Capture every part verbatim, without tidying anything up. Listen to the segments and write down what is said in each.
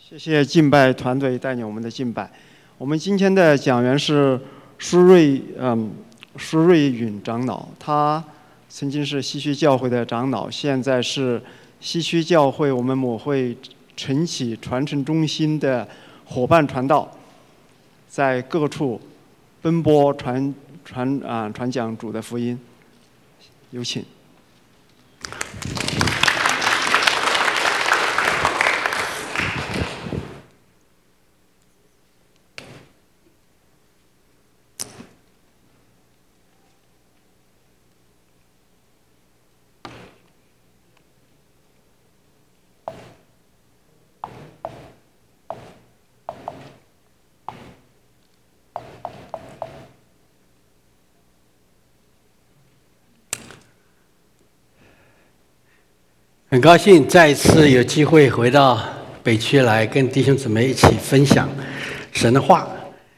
谢谢敬拜团队带领我们的敬拜。我们今天的讲员是舒瑞，嗯，舒瑞允长老，他曾经是西区教会的长老，现在是西区教会我们母会晨起传承中心的伙伴传道，在各处奔波传传啊传讲主的福音。有请。 很高兴再一次有机会回到北区来，跟弟兄姊妹一起分享神的话。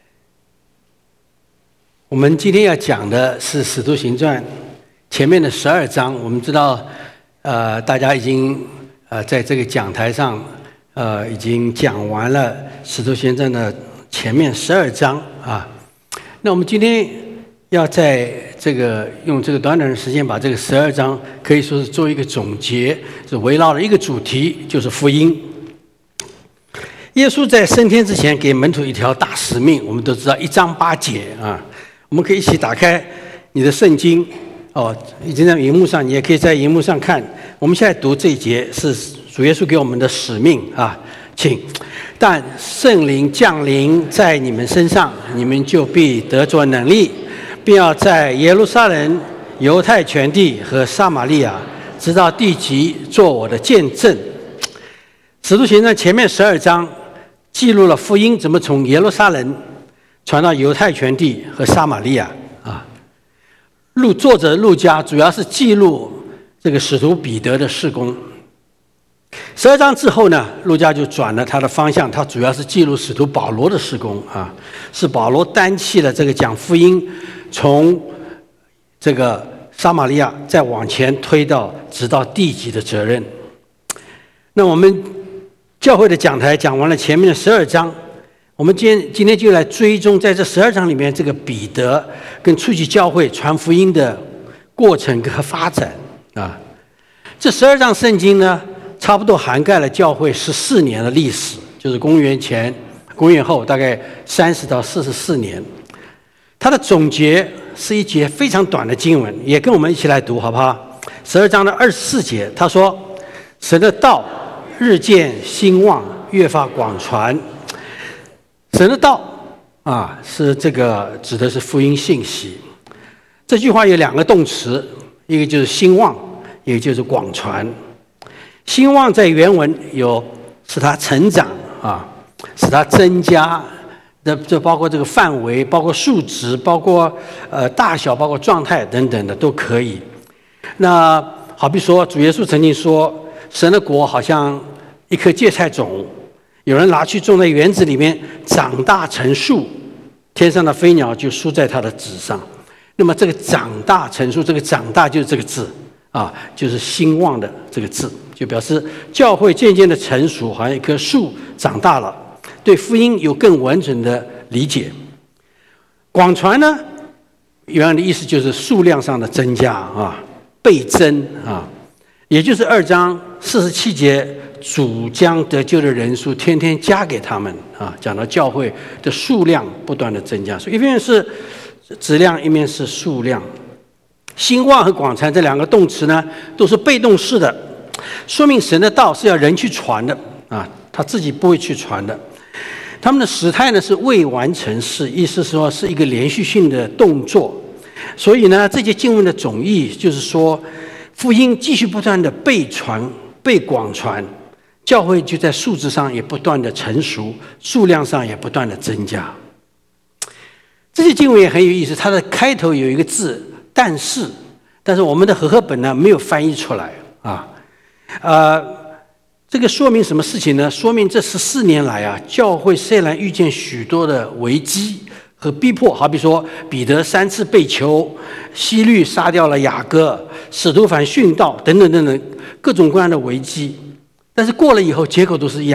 我们今天要讲的是《使徒行传》前面的十二章。我们知道，呃，大家已经呃在这个讲台上呃已经讲完了《使徒行传》的前面十二章啊。那我们今天要在这个用这个短短的时间把这个十二章可以说是做一个总结，是围绕了一个主题，就是福音。耶稣在升天之前给门徒一条大使命，我们都知道一章八节啊。我们可以一起打开你的圣经哦，已经在荧幕上，你也可以在荧幕上看。我们现在读这一节是主耶稣给我们的使命啊，请。但圣灵降临在你们身上，你们就必得着能力，并要在耶路撒冷、犹太全地和撒玛利亚，直到地极，做我的见证。使徒行传前面十二章记录了福音怎么从耶路撒冷传到犹太全地和撒玛利亚啊。路作者路加主要是记录这个使徒彼得的事工。十二章之后呢，路加就转了他的方向，他主要是记录使徒保罗的事工啊，是保罗担起了这个讲福音，从这个撒玛利亚再往前推到直到地极的责任。那我们教会的讲台讲完了前面的十二章，我们今天今天就来追踪在这十二章里面这个彼得跟初期教会传福音的过程和发展啊。这十二章圣经呢，差不多涵盖了教会十四年的历史，就是公元前、公元后大概三十到四十四年。它的总结是一节非常短的经文，也跟我们一起来读好不好？十二章的二十四节，他说：“神的道日渐兴旺，越发广传。”神的道啊，是这个指的是福音信息。这句话有两个动词，一个就是兴旺，一个就是广传。兴旺在原文有使它成长啊，使它增加，这这包括这个范围，包括数值，包括呃大小，包括状态等等的都可以。那好比说，主耶稣曾经说，神的国好像一颗芥菜种，有人拿去种在园子里面，长大成树，天上的飞鸟就输在它的籽上。那么这个长大成树，这个长大就是这个字啊，就是兴旺的这个字，就表示教会渐渐的成熟，好像一棵树长大了，对福音有更完整的理解。广传呢，原来的意思就是数量上的增加啊，倍增啊，也就是二章四十七节，主将得救的人数天天加给他们啊，讲到教会的数量不断的增加，所以一面是质量，一面是数量。兴旺和广传这两个动词呢，都是被动式的，说明神的道是要人去传的啊，他自己不会去传的。他们的时态呢是未完成式，意思是说是一个连续性的动作。所以呢，这节经文的总意就是说，福音继续不断的被传、被广传，教会就在数字上也不断的成熟，数量上也不断的增加。这些经文也很有意思，它的开头有一个字“但是”，但是我们的和合本呢没有翻译出来啊。呃，这个说明什么事情呢？说明这十四年来啊，教会虽然遇见许多的危机和逼迫，好比说彼得三次被囚，希律杀掉了雅各，使徒反殉道等等等等各种各样的危机，但是过了以后结果都是一样，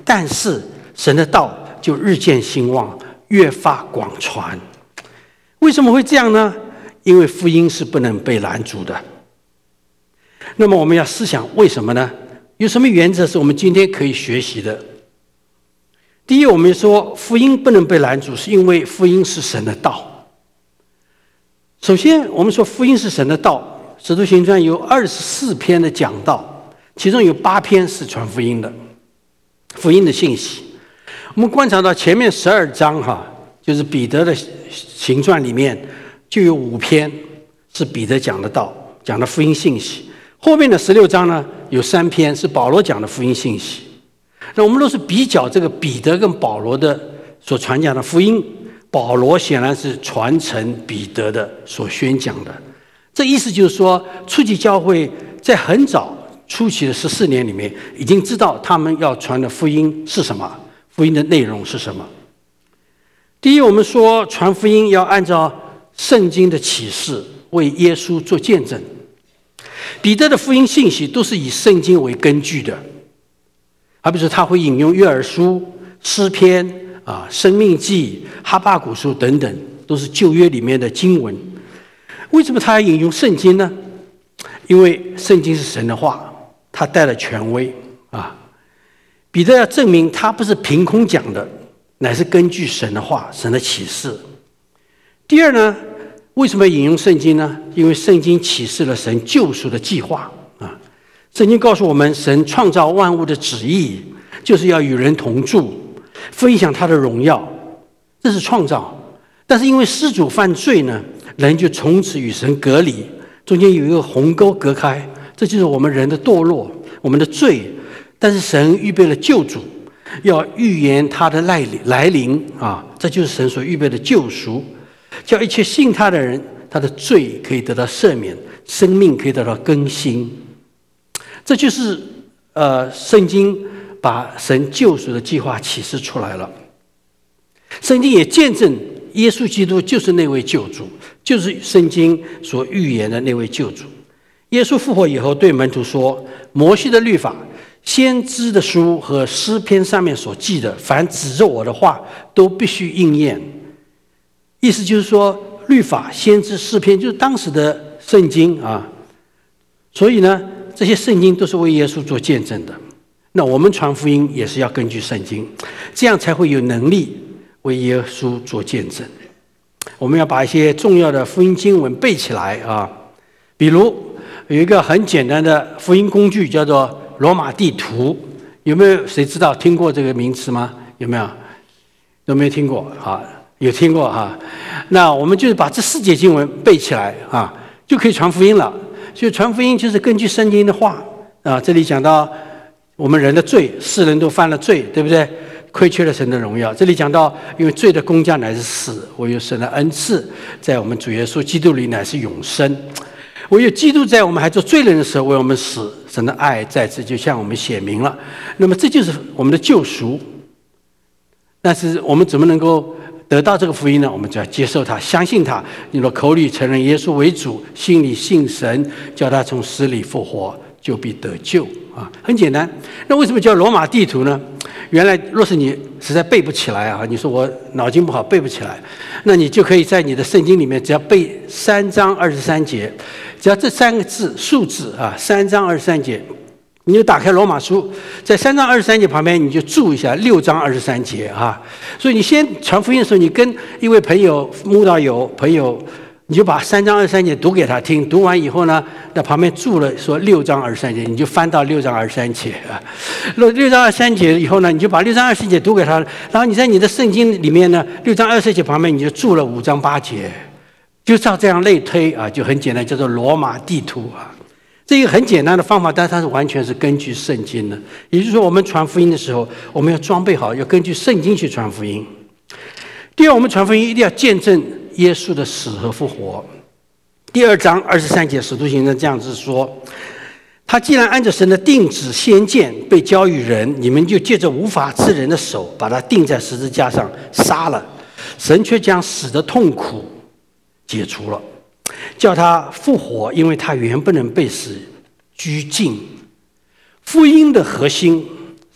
但是神的道就日渐兴旺，越发广传。为什么会这样呢？因为福音是不能被拦阻的。那么我们要思想为什么呢？有什么原则是我们今天可以学习的？第一，我们说福音不能被拦阻，是因为福音是神的道。首先，我们说福音是神的道，《使徒行传》有二十四篇的讲道，其中有八篇是传福音的，福音的信息。我们观察到前面十二章哈，就是彼得的行传里面就有五篇是彼得讲的道，讲的福音信息。后面的十六章呢，有三篇是保罗讲的福音信息。那我们若是比较这个彼得跟保罗的所传讲的福音，保罗显然是传承彼得的所宣讲的。这意思就是说，初期教会在很早初期的十四年里面，已经知道他们要传的福音是什么，福音的内容是什么。第一，我们说传福音要按照圣经的启示，为耶稣做见证。彼得的福音信息都是以圣经为根据的，好比说他会引用约珥书、诗篇啊、生命记、哈巴谷书等等，都是旧约里面的经文。为什么他要引用圣经呢？因为圣经是神的话，他带了权威啊。彼得要证明他不是凭空讲的，乃是根据神的话、神的启示。第二呢，为什么引用圣经呢？因为圣经启示了神救赎的计划啊。圣经告诉我们，神创造万物的旨意就是要与人同住，分享他的荣耀，这是创造。但是因为失主犯罪呢，人就从此与神隔离，中间有一个鸿沟隔开，这就是我们人的堕落，我们的罪。但是神预备了救主，要预言他的来临来临啊，这就是神所预备的救赎，叫一切信他的人，他的罪可以得到赦免，生命可以得到更新。这就是呃，圣经把神救赎的计划启示出来了。圣经也见证耶稣基督就是那位救主，就是圣经所预言的那位救主。耶稣复活以后对门徒说，摩西的律法、先知的书和诗篇上面所记的，凡指着我的话都必须应验。意思就是说，律法、先知、诗篇就是当时的圣经啊。所以呢，这些圣经都是为耶稣做见证的。那我们传福音也是要根据圣经，这样才会有能力为耶稣做见证。我们要把一些重要的福音经文背起来啊，比如有一个很简单的福音工具叫做罗马地图，有没有谁知道听过这个名词吗？有没有？有没有听过啊？有听过哈。那我们就是把这四节经文背起来啊，就可以传福音了。所以传福音就是根据圣经的话啊。这里讲到我们人的罪，世人都犯了罪，对不对？亏缺了神的荣耀。这里讲到，因为罪的工价乃是死，唯有神的恩赐在我们主耶稣基督里乃是永生。唯有基督在我们还做罪人的时候为我们死，神的爱在此就向我们显明了。那么这就是我们的救赎。但是我们怎么能够得到这个福音呢？我们就要接受它，相信它。你的口里承认耶稣为主，心里信神，叫他从死里复活，就必得救啊！很简单。那为什么叫罗马地图呢？原来若是你实在背不起来啊，你说我脑筋不好背不起来，那你就可以在你的圣经里面，只要背三章二十三节，只要这三个字数字啊，三章二十三节，你就打开罗马书，在三章二十三节旁边你就注一下六章二十三节啊。所以你先传福音的时候，你跟一位朋友、慕道友朋友，你就把三章二十三节读给他听，读完以后呢，那旁边注了说六章二十三节，你就翻到六章二十三节啊。六六章二十三节以后呢，你就把六章二十三节读给他，然后你在你的圣经里面呢，六章二十三节旁边你就注了五章八节，就照这样类推啊，就很简单，叫做罗马地图啊。这一个很简单的方法，但它是完全是根据圣经的。也就是说，我们传福音的时候，我们要装备好，要根据圣经去传福音。第二，我们传福音一定要见证耶稣的死和复活。第二章二十三节，使徒行传这样子说：他既然按着神的定旨先见被交与人，你们就借着无法之人的手把他钉在十字架上杀了，神却将死的痛苦解除了，叫他复活，因为他原不能被死拘禁。福音的核心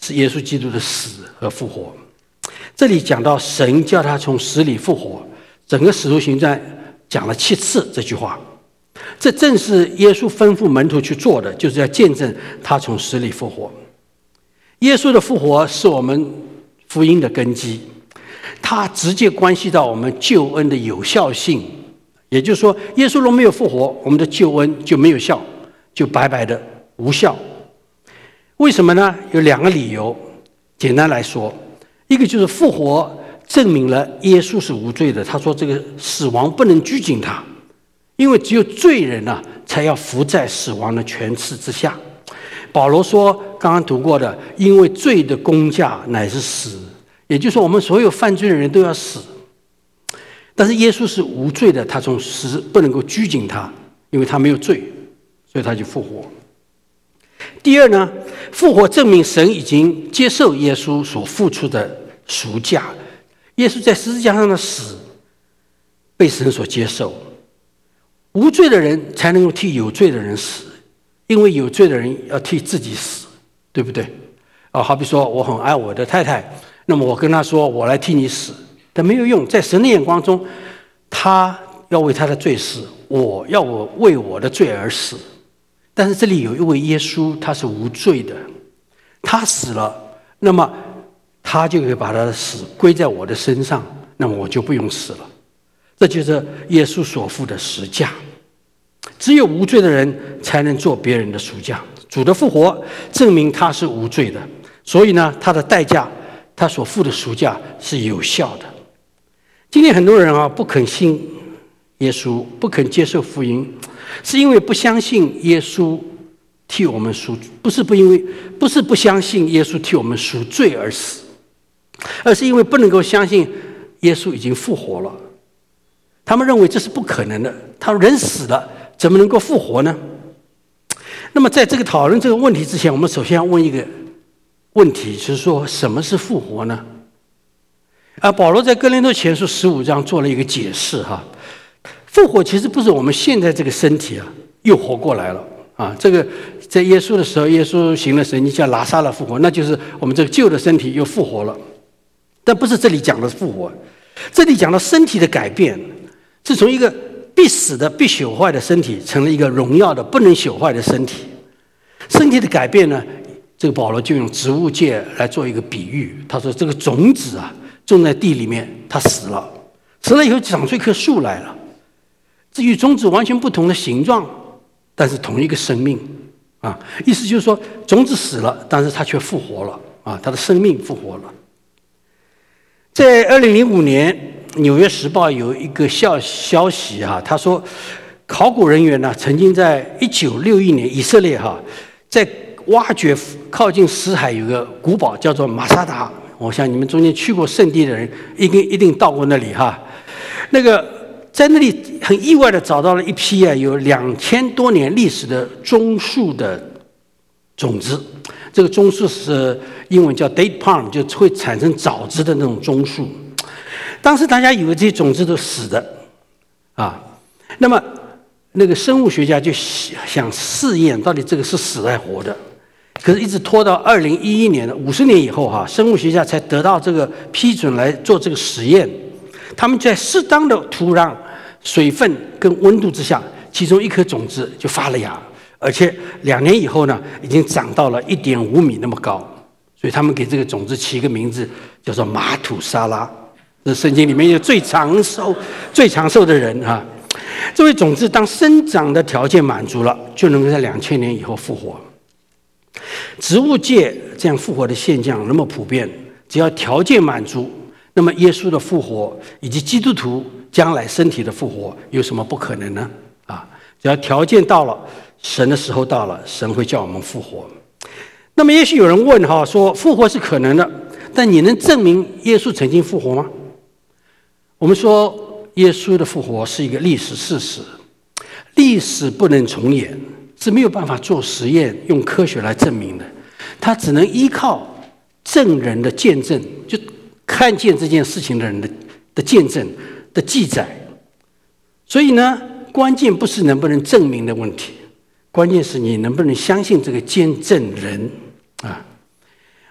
是耶稣基督的死和复活。这里讲到神叫他从死里复活，整个使徒行传讲了七次这句话。这正是耶稣吩咐门徒去做的，就是要见证他从死里复活。耶稣的复活是我们福音的根基，它直接关系到我们救恩的有效性。也就是说，耶稣若没有复活，我们的救恩就没有效，就白白的无效。为什么呢？有两个理由。简单来说，一个就是复活证明了耶稣是无罪的，他说这个死亡不能拘谨他，因为只有罪人啊，才要服在死亡的权势之下。保罗说，刚刚读过的，因为罪的工价乃是死，也就是说我们所有犯罪的人都要死。但是耶稣是无罪的，他从死不能够拘谨他，因为他没有罪，所以他就复活。第二呢，复活证明神已经接受耶稣所付出的赎价，耶稣在十字架上的死被神所接受。无罪的人才能够替有罪的人死，因为有罪的人要替自己死，对不对？啊，好比说我很爱我的太太，那么我跟她说我来替你死，但没有用，在神的眼光中，他要为他的罪死，我要我为我的罪而死。但是这里有一位耶稣，他是无罪的，他死了，那么他就可以把他的死归在我的身上，那么我就不用死了。这就是耶稣所付的实价。只有无罪的人才能做别人的赎价。主的复活证明他是无罪的，所以呢，他的代价，他所付的赎价是有效的。今天很多人啊，不肯信耶稣，不肯接受福音，是因为不相信耶稣替我们赎，不是不因为不是不相信耶稣替我们赎罪而死，而是因为不能够相信耶稣已经复活了。他们认为这是不可能的，他人死了怎么能够复活呢？那么在这个讨论这个问题之前，我们首先要问一个问题，就是说什么是复活呢？啊，保罗在哥林多前书十五章做了一个解释哈。复活其实不是我们现在这个身体啊又活过来了啊，这个在耶稣的时候，耶稣行了神迹，叫拉撒勒复活，那就是我们这个旧的身体又复活了。但不是这里讲的复活，这里讲到身体的改变，是从一个必死的、必朽坏的身体，成了一个荣耀的、不能朽坏的身体。身体的改变呢，这个保罗就用植物界来做一个比喻。他说，这个种子啊，种在地里面，它死了，死了以后长出一棵树来了。这与种子完全不同的形状，但是同一个生命啊。意思就是说，种子死了，但是它却复活了啊，它的生命复活了。在二零零五年，《纽约时报》有一个消消息哈，他说，考古人员呢曾经在一九六一年，以色列哈在挖掘靠近死海有个古堡叫做马萨达，我想你们中间去过圣地的人，一定一定到过那里哈。那个在那里很意外的找到了一批啊有两千多年历史的棕树的种子。这个棕树是英文叫 date palm， 就会产生枣子的那种棕树。当时大家以为这些种子都死的啊，那么那个生物学家就想试验到底这个是死还是活的，可是一直拖到二零一一年，五十年以后哈、啊，生物学家才得到这个批准来做这个实验。他们在适当的土壤、水分跟温度之下，其中一颗种子就发了芽，而且两年以后呢，已经长到了一点五米那么高。所以他们给这个种子起一个名字，叫做马土沙拉。这圣经里面有最长寿、最长寿的人啊。这位种子当生长的条件满足了，就能够在两千年以后复活。植物界这样复活的现象那么普遍，只要条件满足，那么耶稣的复活以及基督徒将来身体的复活有什么不可能呢？啊，只要条件到了，神的时候到了，神会叫我们复活。那么也许有人问哈，说复活是可能的，但你能证明耶稣曾经复活吗？我们说耶稣的复活是一个历史事实，历史不能重演，是没有办法做实验用科学来证明的，它只能依靠证人的见证，就看见这件事情的人的的见证的记载。所以呢，关键不是能不能证明的问题，关键是你能不能相信这个见证人啊。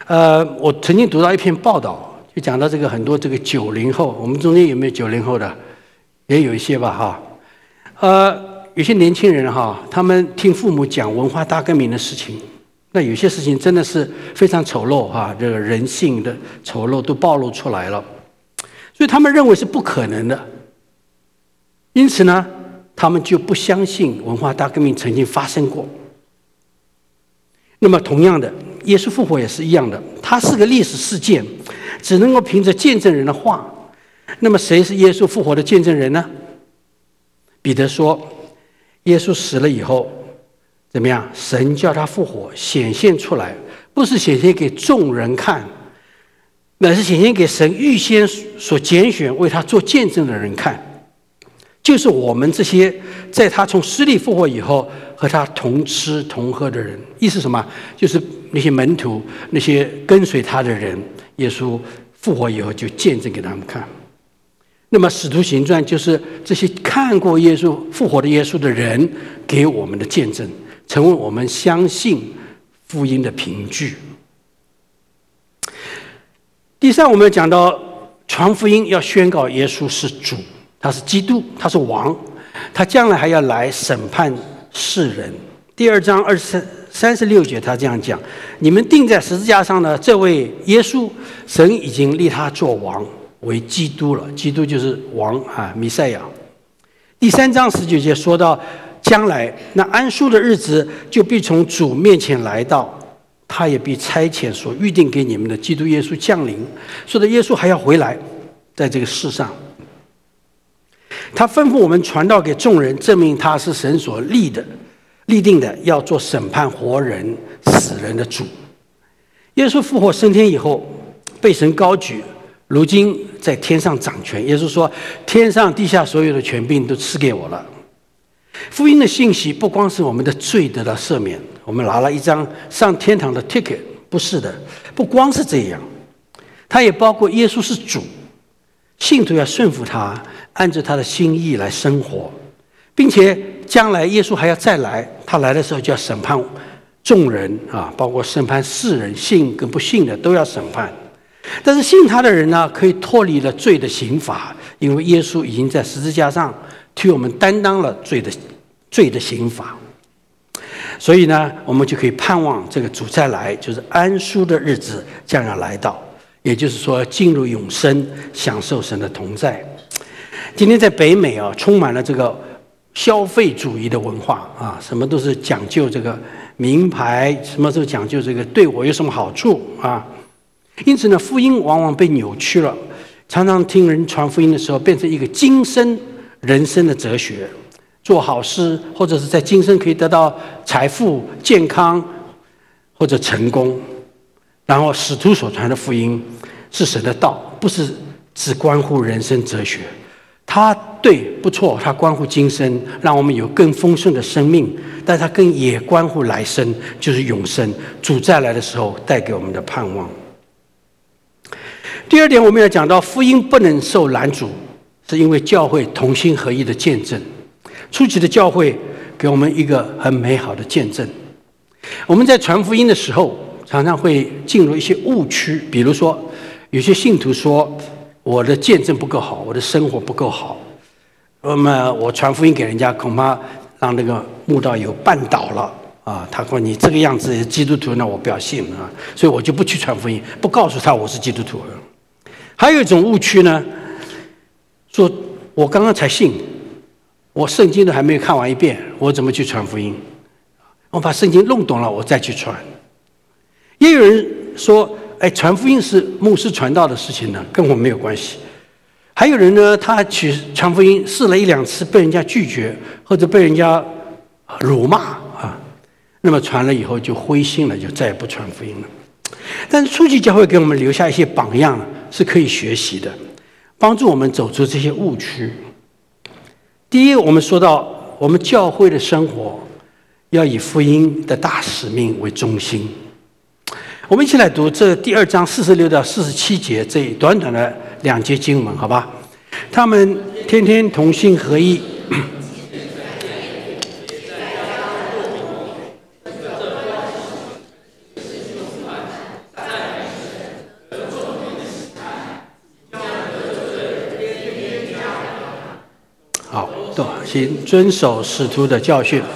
呃，我曾经读到一篇报道，就讲到这个很多这个九零后，我们中间有没有九零后的？也有一些吧，哈。呃，有些年轻人哈，他们听父母讲文化大革命的事情，那有些事情真的是非常丑陋哈，这个人性的丑陋都暴露出来了，所以他们认为是不可能的。因此呢，他们就不相信文化大革命曾经发生过。那么同样的，耶稣复活也是一样的，它是个历史事件，只能够凭着见证人的话。那么谁是耶稣复活的见证人呢？彼得说，耶稣死了以后怎么样？神叫他复活，显现出来，不是显现给众人看，乃是显现给神预先所拣选为他做见证的人看，就是我们这些在他从死里复活以后和他同吃同喝的人。意思什么？就是那些门徒，那些跟随他的人，耶稣复活以后就见证给他们看。那么使徒行传就是这些看过耶稣复活的耶稣的人给我们的见证，成为我们相信福音的凭据。第三，我们讲到传福音要宣告耶稣是主，他是基督，他是王，他将来还要来审判世人。第二章二十三十六节他这样讲，你们钉在十字架上的这位耶稣，神已经立他做王，为基督了。基督就是王啊，弥赛亚。第三章十九节说到将来那安舒的日子就必从主面前来到，他也必差遣所预定给你们的基督耶稣降临。说的耶稣还要回来，在这个世上，他吩咐我们传道给众人，证明他是神所立的立定的，要做审判活人死人的主。耶稣复活升天以后被神高举，如今在天上掌权。耶稣说，天上地下所有的权柄都赐给我了。福音的信息不光是我们的罪得到赦免，我们拿了一张上天堂的 ticket， 不是的，不光是这样，它也包括耶稣是主，信徒要顺服他，按照他的心意来生活，并且将来耶稣还要再来，他来的时候就要审判众人啊，包括审判世人，信跟不信的都要审判。但是信他的人呢，可以脱离了罪的刑罚，因为耶稣已经在十字架上替我们担当了罪的罪的刑罚。所以呢，我们就可以盼望这个主再来，就是安舒的日子将要来到，也就是说进入永生，享受神的同在。今天在北美啊，充满了这个消费主义的文化啊，什么都是讲究这个名牌，什么都讲究这个对我有什么好处啊。因此呢，福音往往被扭曲了，常常听人传福音的时候，变成一个今生人生的哲学，做好事，或者是在今生可以得到财富、健康或者成功。然后使徒所传的福音是神的道，不是只关乎人生哲学。它对不错，它关乎今生，让我们有更丰盛的生命，但它更也关乎来生，就是永生，主再来的时候带给我们的盼望。第二点，我们要讲到福音不能受拦阻，是因为教会同心合一的见证。初期的教会给我们一个很美好的见证。我们在传福音的时候，常常会进入一些误区，比如说有些信徒说我的见证不够好，我的生活不够好，那么我传福音给人家，恐怕让那个慕道友绊倒了啊！他说你这个样子基督徒，那我不要信啊，所以我就不去传福音，不告诉他我是基督徒。还有一种误区呢，说我刚刚才信，我圣经都还没有看完一遍，我怎么去传福音？我把圣经弄懂了，我再去传。也有人说，哎，传福音是牧师传道的事情呢，跟我没有关系。还有人呢，他去传福音试了一两次，被人家拒绝，或者被人家辱骂啊，那么传了以后就灰心了，就再也不传福音了。但是初期教会给我们留下一些榜样，是可以学习的，帮助我们走出这些误区。第一，我们说到我们教会的生活要以福音的大使命为中心。我们一起来读这第二章四十六到四十七节这短短的两节经文，好吧？他们天天同心合意， 行遵守使徒的教训。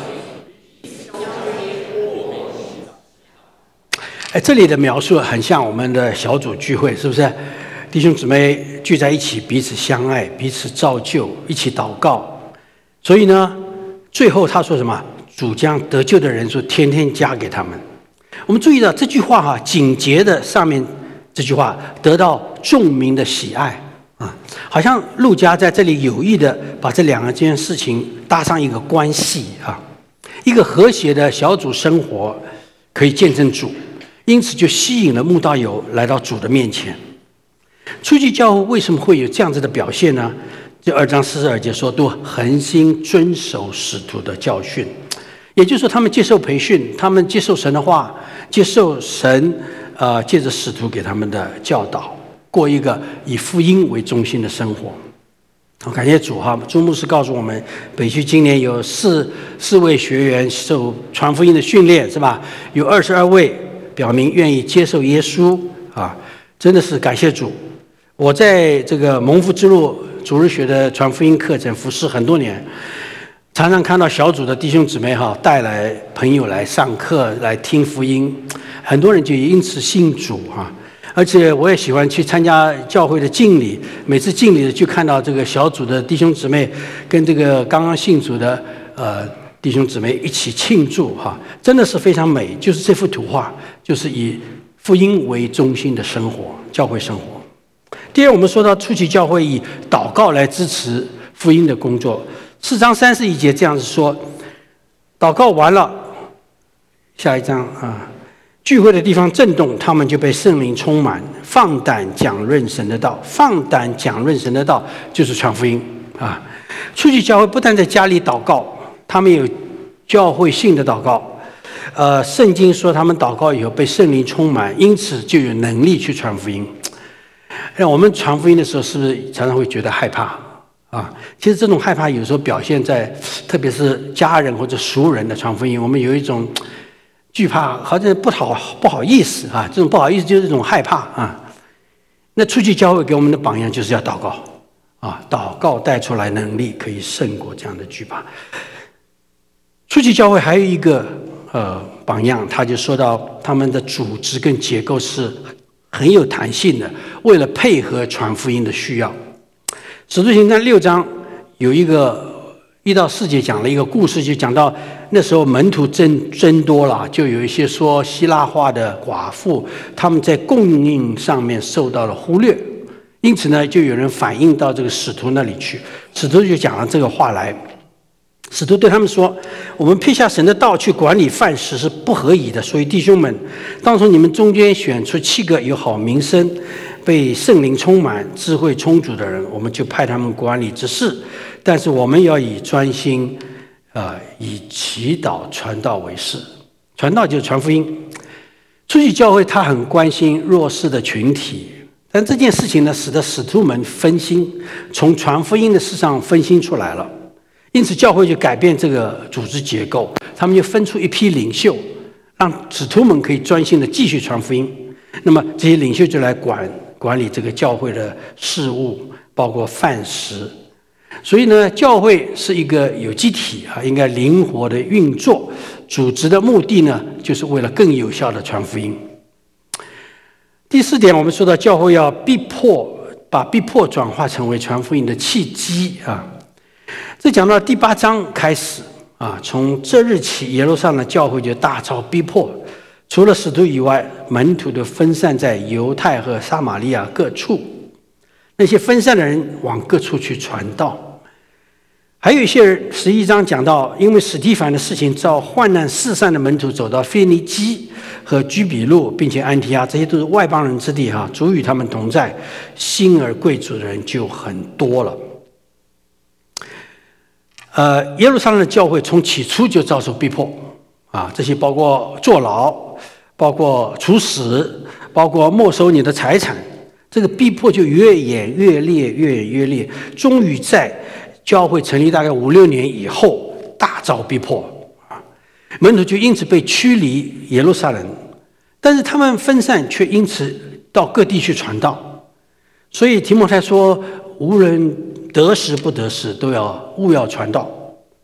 哎，这里的描述很像我们的小组聚会，是不是？弟兄姊妹聚在一起，彼此相爱，彼此造就，一起祷告。所以呢，最后他说什么？主将得救的人数天天加给他们。我们注意到这句话哈、啊，紧接的上面这句话得到众民的喜爱啊，好像路加在这里有意的把这两个件事情搭上一个关系啊，一个和谐的小组生活可以见证主。因此就吸引了慕道友来到主的面前。初期教会为什么会有这样子的表现呢？这二章四十二节说，都恒心遵守使徒的教训，也就是说，他们接受培训，他们接受神的话，接受神呃借着使徒给他们的教导，过一个以福音为中心的生活。好，感谢主哈！朱牧师告诉我们，北区今年有四四位学员受传福音的训练，是吧？有二十二位表明愿意接受耶稣啊，真的是感谢主。我在这个蒙福之路主日学的传福音课程服侍很多年，常常看到小组的弟兄姊妹哈带来朋友来上课来听福音，很多人就因此信主哈。而且我也喜欢去参加教会的敬礼，每次敬礼就看到这个小组的弟兄姊妹跟这个刚刚信主的呃弟兄姊妹一起庆祝哈，真的是非常美。就是这幅图画，就是以福音为中心的生活，教会生活。第二，我们说到初期教会以祷告来支持福音的工作。四章三十一节这样子说：祷告完了，下一章啊。聚会的地方震动，他们就被圣灵充满，放胆讲论神的道。放胆讲论神的道，就是传福音啊！初期教会不但在家里祷告，他们有教会性的祷告。呃，圣经说他们祷告以后被圣灵充满，因此就有能力去传福音。那我们传福音的时候，是不是常常会觉得害怕啊？其实这种害怕有时候表现在，特别是家人或者熟人的传福音，我们有一种惧怕，好像不好不好意思啊，这种不好意思就是一种害怕啊。那初期教会给我们的榜样就是要祷告啊，祷告带出来能力可以胜过这样的惧怕。初期教会还有一个呃榜样，他就说到他们的组织跟结构是很有弹性的，为了配合传福音的需要。使徒行传六章有一个一到四节讲了一个故事，就讲到那时候门徒增增多了，就有一些说希腊话的寡妇，他们在供应上面受到了忽略，因此呢，就有人反映到这个使徒那里去，使徒就讲了这个话来。使徒对他们说：我们撇下神的道去管理饭食是不合宜的，所以弟兄们，当从你们中间选出七个有好名声、被圣灵充满、智慧充足的人，我们就派他们管理之事。但是我们要以专心呃，以祈祷传道为事。传道就是传福音。初期教会他很关心弱势的群体，但这件事情呢，使得使徒们分心，从传福音的事上分心出来了。因此教会就改变这个组织结构，他们就分出一批领袖，让使徒们可以专心的继续传福音。那么这些领袖就来管管理这个教会的事务，包括饭食。所以呢，教会是一个有机体啊，应该灵活的运作。组织的目的呢，就是为了更有效的传福音。第四点，我们说到教会要逼迫，把逼迫转化成为传福音的契机啊。这讲到第八章开始啊，从这日起，耶路撒冷教会就大遭逼迫，除了使徒以外，门徒都分散在犹太和撒玛利亚各处。那些分散的人往各处去传道。还有一些人，十一章讲到，因为史提反的事情，照患难四散的门徒走到腓尼基和居比路，并且安提阿，这些都是外邦人之地哈，主与他们同在，信而贵族的人就很多了。呃，耶路撒冷的教会从起初就遭受逼迫啊，这些包括坐牢，包括处死，包括没收你的财产，这个逼迫就越演越烈，越演越烈，终于在教会成立大概五六年以后大遭逼迫啊，门徒就因此被驱离耶路撒冷，但是他们分散，却因此到各地去传道。所以提摩太说，无论得时不得时，都要务要传道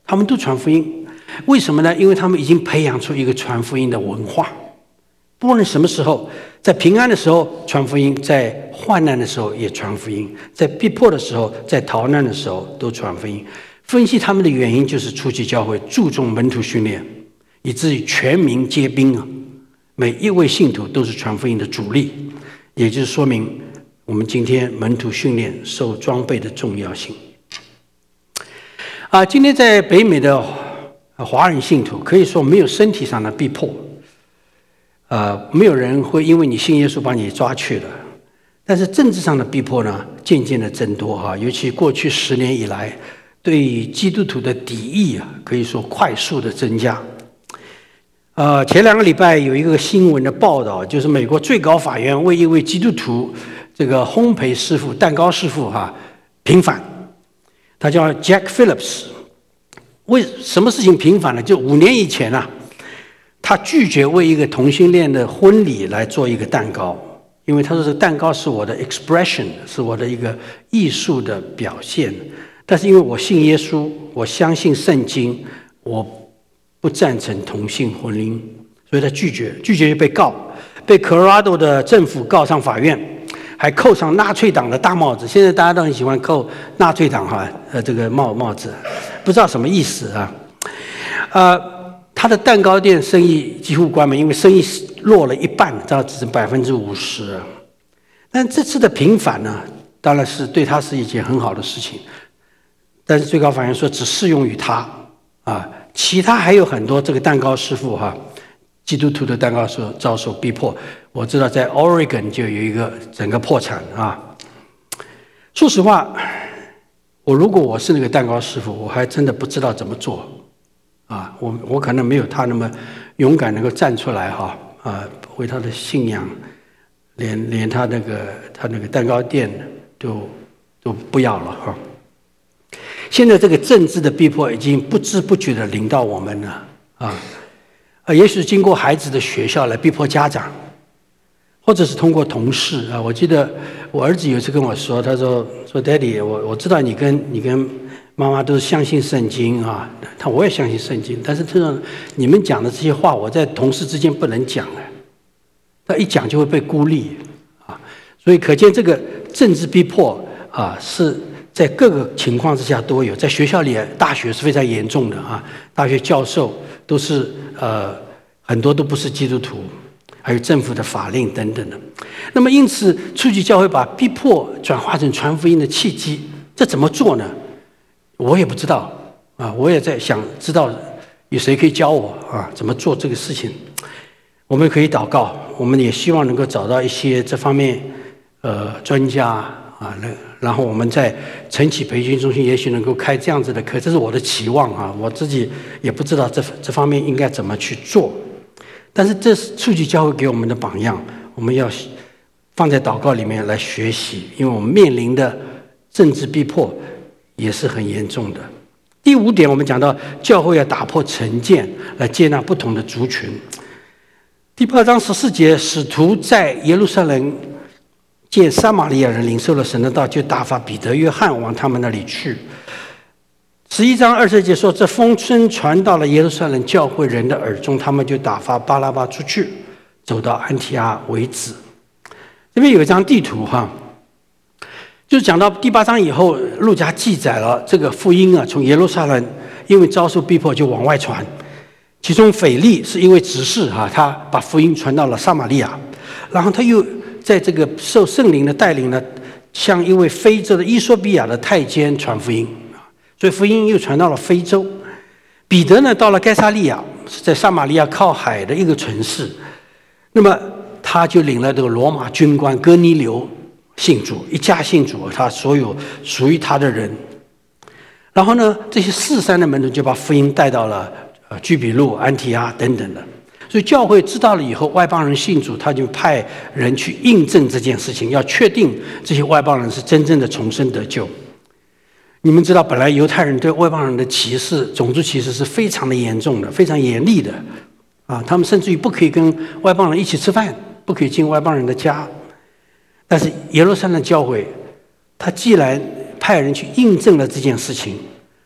他们都传福音。为什么呢？因为他们已经培养出一个传福音的文化，不论什么时候，在平安的时候传福音，在患难的时候也传福音，在逼迫的时候，在逃难的时候都传福音。分析他们的原因，就是初期教会注重门徒训练，以至于全民皆兵啊，每一位信徒都是传福音的主力，也就是说明我们今天门徒训练受装备的重要性。啊，今天在北美的华人信徒可以说没有身体上的逼迫，呃，没有人会因为你信耶稣把你抓去了。但是政治上的逼迫呢，渐渐的增多哈，尤其过去十年以来，对基督徒的敌意啊，可以说快速的增加。呃，前两个礼拜有一个新闻的报道，就是美国最高法院为一位基督徒这个烘焙师傅、蛋糕师傅哈平反，他叫 Jack Phillips。为什么事情平反呢？就五年以前啊，他拒绝为一个同性恋的婚礼来做一个蛋糕，因为他说这个蛋糕是我的 expression， 是我的一个艺术的表现。但是因为我信耶稣，我相信圣经，我不赞成同性婚姻，所以他拒绝，拒绝就被告，被科罗拉多的政府告上法院，还扣上纳粹党的大帽子。现在大家都很喜欢扣纳粹党哈呃这个帽帽子，不知道什么意思啊？呃，他的蛋糕店生意几乎关门，因为生意落了一半，到只剩百分之五十。但这次的平反呢，当然是对他是一件很好的事情。但是最高法院说只适用于他啊，其他还有很多这个蛋糕师傅哈，基督徒的蛋糕师傅遭受逼迫。我知道在 Oregon 就有一个整个破产啊。说实话，我如果我是那个蛋糕师傅，我还真的不知道怎么做啊。我我可能没有他那么勇敢能够站出来哈啊，为他的信仰，连连他那个他那个蛋糕店都都不要了哈。现在这个政治的逼迫已经不知不觉的临到我们了啊！啊，也许经过孩子的学校来逼迫家长，或者是通过同事啊。我记得我儿子有一次跟我说，他说说 Daddy， 我我知道你跟你跟妈妈都是相信圣经啊，他我也相信圣经，但是他说你们讲的这些话，我在同事之间不能讲啊，他一讲就会被孤立啊。所以可见这个政治逼迫啊是。在各个情况之下都有，在学校里，大学是非常严重的啊。大学教授都是呃很多都不是基督徒，还有政府的法令等等的。那么因此，初期教会把逼迫转化成传福音的契机，这怎么做呢？我也不知道啊，我也在想知道有谁可以教我啊怎么做这个事情。我们可以祷告，我们也希望能够找到一些这方面呃专家啊那。然后我们在晨起培训中心也许能够开这样子的课，这是我的期望啊！我自己也不知道这这方面应该怎么去做，但是这是初期教会给我们的榜样，我们要放在祷告里面来学习，因为我们面临的政治逼迫也是很严重的。第五点，我们讲到教会要打破成见，来接纳不同的族群。第八章十四节，使徒在耶路撒冷见撒玛利亚人领受了神的道，就打发彼得、约翰往他们那里去。十一章二十节说，这风声传到了耶路撒冷教会人的耳中，他们就打发巴拉巴出去，走到安提阿为止。这边有一张地图哈，就是讲到第八章以后，路加记载了这个福音啊，从耶路撒冷因为遭受逼迫就往外传。其中腓力是因为执事哈，他把福音传到了撒玛利亚，然后他又在这个受圣灵的带领呢，向一位非洲的伊索比亚的太监传福音，所以福音又传到了非洲。彼得呢，到了该撒利亚，是在撒玛利亚靠海的一个城市，那么他就领了这个罗马军官哥尼流信主，一家信主，他所有属于他的人。然后呢，这些四山的门徒就把福音带到了呃居比路、安提阿等等的。所以教会知道了以后，外邦人信主，他就派人去印证这件事情，要确定这些外邦人是真正的重生得救。你们知道，本来犹太人对外邦人的歧视、种族歧视是非常的严重的，非常严厉的啊！他们甚至于不可以跟外邦人一起吃饭，不可以进外邦人的家。但是耶路撒冷教会，他既然派人去印证了这件事情，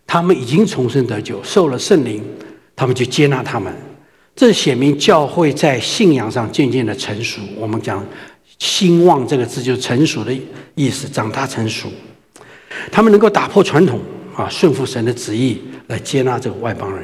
他们已经重生得救，受了圣灵，他们就接纳他们。这显明教会在信仰上渐渐的成熟。我们讲兴旺这个字就是成熟的意思，长大成熟。他们能够打破传统啊，顺服神的旨意来接纳这个外邦人。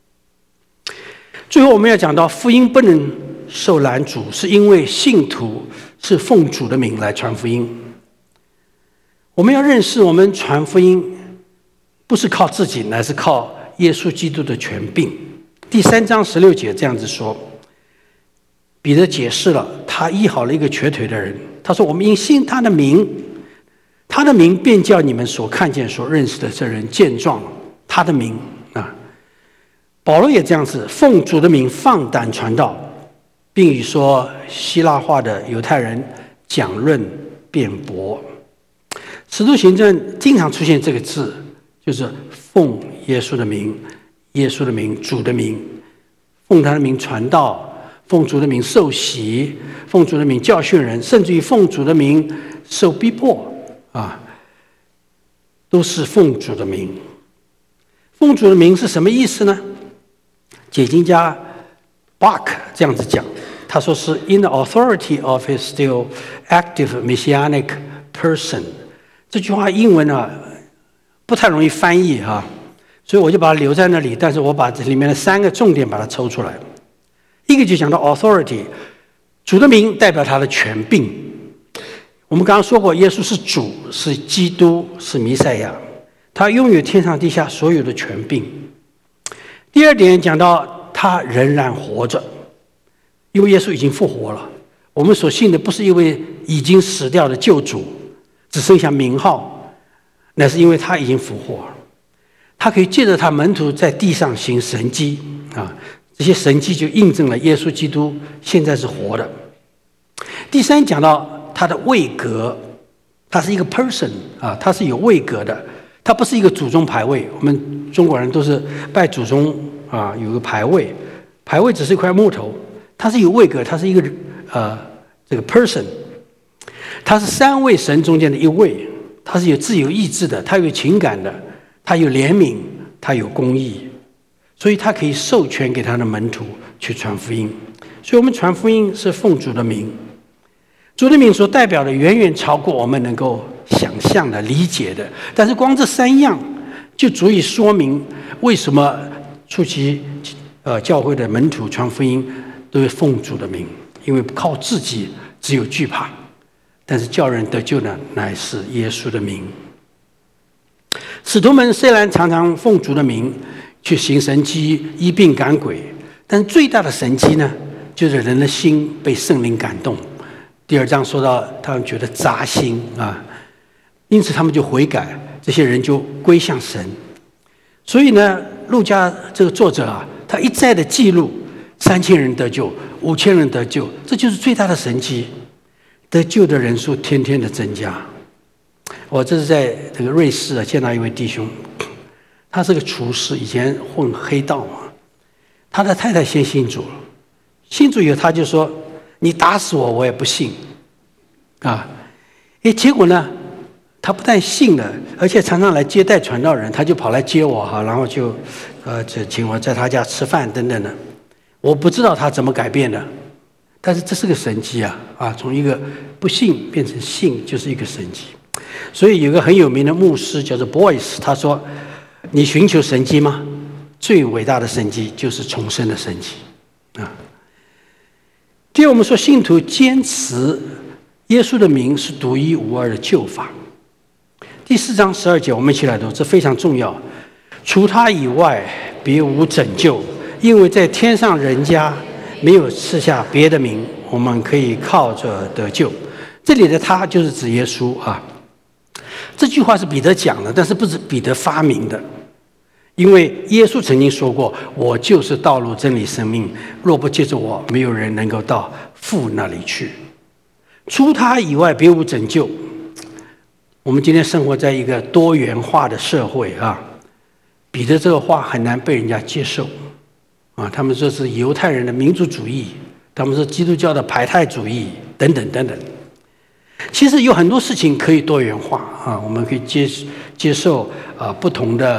最后我们要讲到福音不能受拦阻，是因为信徒是奉主的名来传福音。我们要认识，我们传福音不是靠自己，乃是靠耶稣基督的权柄。第三章十六节这样子说，彼得解释了他医好了一个瘸腿的人，他说我们因信他的名，他的名便叫你们所看见所认识的这人健壮了。他的名啊，保罗也这样子，奉主的名放胆传道，并与说希腊话的犹太人讲论辩驳。使徒行传经常出现这个字，就是奉耶稣的名，耶稣的名，主的名，奉他的名传道，奉主的名受洗，奉主的名教训人，甚至于奉主的名受逼迫啊，都是奉主的名。奉主的名是什么意思呢？解经家 Bach 这样子讲，他说是 in the authority of his still active messianic person。这句话英文啊不太容易翻译哈，所以我就把它留在那里。但是我把这里面的三个重点把它抽出来。一个就讲到 authority， 主的名代表他的权柄。我们刚刚说过，耶稣是主，是基督，是弥赛亚，他拥有天上地下所有的权柄。第二点讲到他仍然活着，因为耶稣已经复活了。我们所信的不是一位已经死掉的救主，只剩下名号，那是因为他已经复活了。他可以借着他门徒在地上行神迹啊，这些神迹就印证了耶稣基督现在是活的。第三讲到他的位格，他是一个 person 啊，他是有位格的，他不是一个祖宗牌位。我们中国人都是拜祖宗啊，有个牌位，牌位只是一块木头，他是有位格，他是一个呃这个 person。他是三位神中间的一位，他是有自由意志的，他有情感的，他有怜悯，他有公义，所以他可以授权给他的门徒去传福音。所以我们传福音是奉主的名，主的名所代表的远远超过我们能够想象的、理解的。但是光这三样就足以说明为什么初期呃教会的门徒传福音都是奉主的名，因为靠自己只有惧怕。但是叫人得救呢，乃是耶稣的名。使徒们虽然常常奉主的名去行神迹、医病赶鬼，但最大的神迹呢，就是人的心被圣灵感动。第二章说到，他们觉得扎心啊，因此他们就悔改，这些人就归向神。所以呢，路加这个作者啊，他一再的记录三千人得救，五千人得救，这就是最大的神迹。得救的人数天天的增加。我这是在这个瑞士啊见到一位弟兄，他是个厨师，以前混黑道嘛。他的太太先信主了，信主以后他就说：“你打死我，我也不信。”啊，诶，结果呢，他不但信了，而且常常来接待传道人，他就跑来接我哈，然后就呃，就请我在他家吃饭等等的。我不知道他怎么改变的。但是这是个神迹啊！啊，从一个不信变成信，就是一个神迹。所以有个很有名的牧师叫做 Boyce， 他说：“你寻求神迹吗？最伟大的神迹就是重生的神迹啊！”第二，我们说信徒坚持耶稣的名是独一无二的救法。第四章十二节，我们一起来读，这非常重要。除他以外，别无拯救，因为在天上人家没有赐下别的名，我们可以靠着得救。这里的他就是指耶稣啊。这句话是彼得讲的，但是不是彼得发明的，因为耶稣曾经说过：“我就是道路、真理、生命，若不借着我，没有人能够到父那里去。除他以外，别无拯救。”我们今天生活在一个多元化的社会啊，彼得这个话很难被人家接受。啊，他们说是犹太人的民族主义，他们说基督教的排他主义等等等等。其实有很多事情可以多元化啊，我们可以接接受啊不同的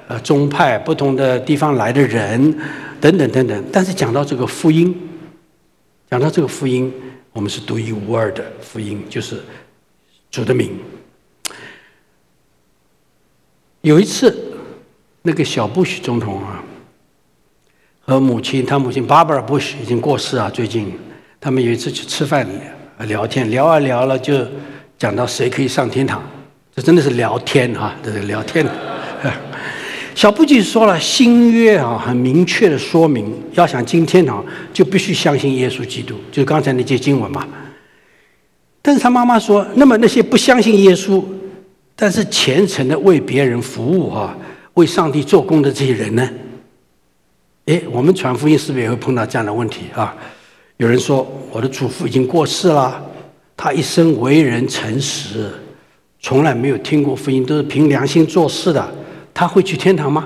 呃宗派、不同的地方来的人，等等等等。但是讲到这个福音，讲到这个福音，我们是独一无二的福音，就是主的名。有一次，那个小布什总统啊，和母亲，他母亲 Barbara Bush 已经过世啊，最近他们有一次去吃饭聊天，聊啊聊了，就讲到谁可以上天堂，这真的是聊天啊，这是聊天。小布什说了，新约啊，很明确的说明，要想进天堂，就必须相信耶稣基督，就是刚才那节经文嘛。但是他妈妈说，那么那些不相信耶稣，但是虔诚的为别人服务啊，为上帝做工的这些人呢？哎，我们传福音是不是也会碰到这样的问题啊？有人说，我的祖父已经过世了，他一生为人诚实，从来没有听过福音，都是凭良心做事的，他会去天堂吗？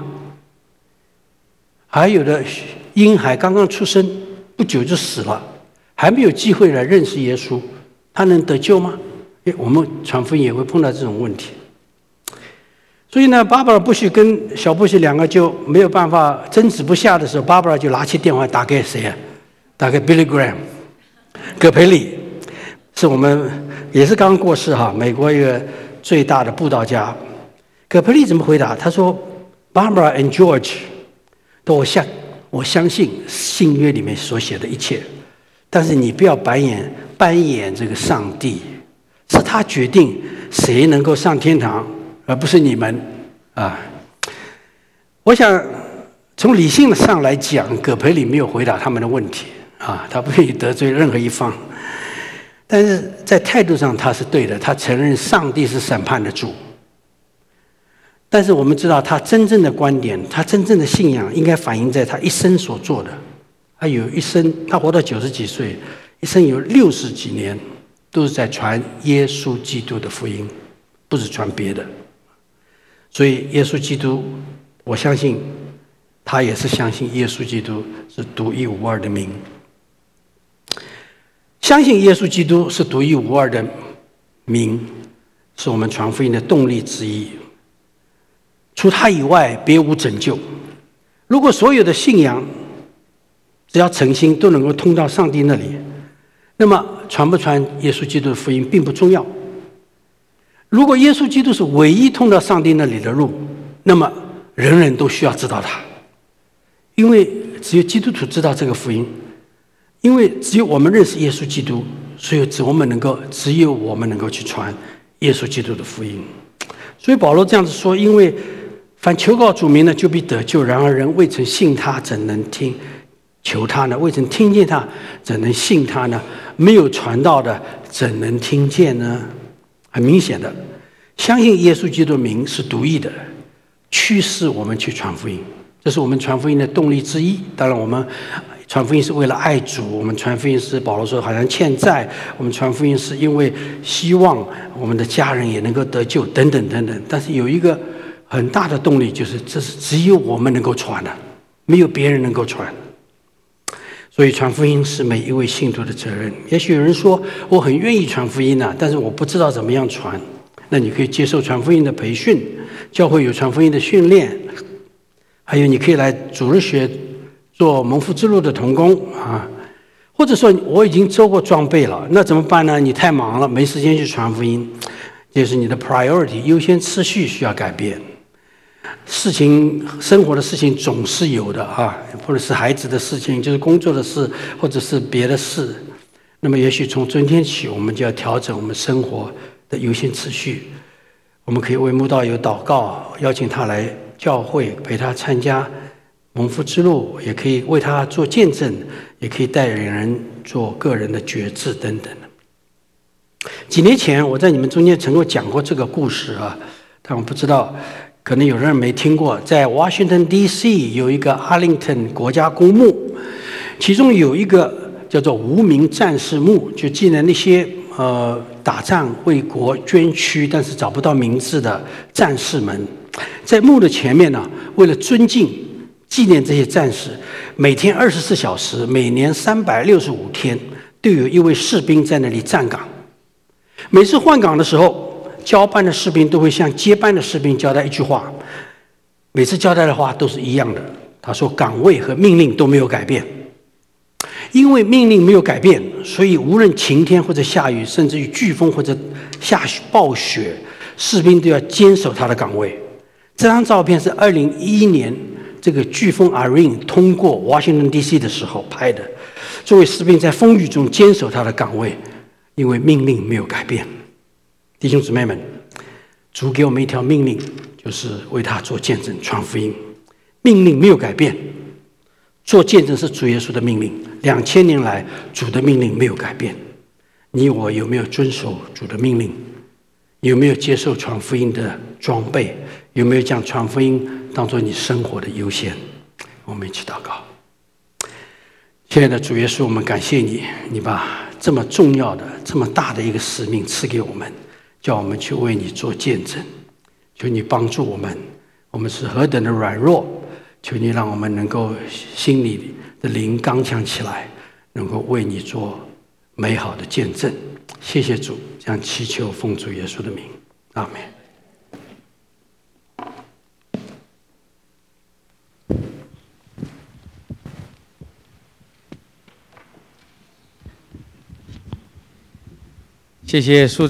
还有的婴孩刚刚出生不久就死了，还没有机会来认识耶稣，他能得救吗？哎，我们传福音也会碰到这种问题。所以呢，芭芭拉·布什跟小布什两个就没有办法争执不下的时候，芭芭拉就拿起电话打给谁啊？打给 Billy Graham， 葛培理，是我们也是刚过世哈，美国一个最大的布道家。葛培理怎么回答？他说 ：“Barbara and George， 都我相我相信新约里面所写的一切，但是你不要扮演扮演这个上帝，是他决定谁能够上天堂。”而不是你们啊！我想从理性上来讲，葛培理没有回答他们的问题啊，他不愿意得罪任何一方。但是在态度上他是对的，他承认上帝是审判的主。但是我们知道他真正的观点，他真正的信仰应该反映在他一生所做的。他有一生，他活到九十几岁，一生有六十几年都是在传耶稣基督的福音，不是传别的。所以耶稣基督，我相信他也是相信耶稣基督是独一无二的名。相信耶稣基督是独一无二的名，是我们传福音的动力之一。除他以外，别无拯救。如果所有的信仰只要诚心都能够通到上帝那里，那么传不传耶稣基督的福音并不重要。如果耶稣基督是唯一通到上帝那里的路，那么人人都需要知道他，因为只有基督徒知道这个福音，因为只有我们认识耶稣基督，所以只我们能够只有我们能够去传耶稣基督的福音。所以保罗这样子说，因为凡求告主名的就必得救，然而人未曾信他，怎能听求他呢？未曾听见他，怎能信他呢？没有传道的，怎能听见呢？很明显的，相信耶稣基督的名是独一的，驱使我们去传福音，这是我们传福音的动力之一。当然我们传福音是为了爱主，我们传福音是保罗说好像欠债，我们传福音是因为希望我们的家人也能够得救，等等等等。但是有一个很大的动力，就是这是只有我们能够传的，没有别人能够传。所以传福音是每一位信徒的责任。也许有人说我很愿意传福音啊，但是我不知道怎么样传。那你可以接受传福音的培训，教会有传福音的训练，还有你可以来主日学做蒙福之路的同工啊。或者说我已经做过装备了，那怎么办呢？你太忙了，没时间去传福音，这是你的 priority 优先次序需要改变。事情生活的事情总是有的啊，或者是孩子的事情，就是工作的事，或者是别的事。那么也许从今天起，我们就要调整我们生活的优先次序。我们可以为慕道友祷告，邀请他来教会陪他参加蒙福之路，也可以为他做见证，也可以带领人做个人的决志等等。几年前我在你们中间曾经讲过这个故事啊，但我不知道可能有人没听过。在 Washington D C 有一个阿灵顿国家公墓，其中有一个叫做无名战士墓，就纪念那些呃打仗为国捐躯但是找不到名字的战士们。在墓的前面呢，为了尊敬纪念这些战士，每天二十四小时，每年三百六十五天，都有一位士兵在那里站岗。每次换岗的时候，交班的士兵都会向接班的士兵交代一句话： 每次交代的话都是一样的。他说岗位和命令都没有改变，因为命令没有改变，所以无论晴天或者下雨，甚至于飓风或者下暴雪，士兵都要坚守他的岗位。这张照片是二零一一年这个飓风 Irene 通过 Washington D C 的时候拍的。这位士兵在风雨中坚守他的岗位，因为命令没有改变。弟兄姊妹们，主给我们一条命令，就是为他做见证传福音。命令没有改变，做见证是主耶稣的命令。两千年来，主的命令没有改变。你我有没有遵守主的命令？有没有接受传福音的装备？有没有将传福音当作你生活的优先？我们一起祷告。亲爱的主耶稣，我们感谢你，你把这么重要的、这么大的一个使命赐给我们，叫我们去为你做见证。求你帮助我们，我们是何等的软弱，求你让我们能够心里的灵刚强起来，能够为你做美好的见证。谢谢主，这样祈求奉主耶稣的名，阿们。 谢谢苏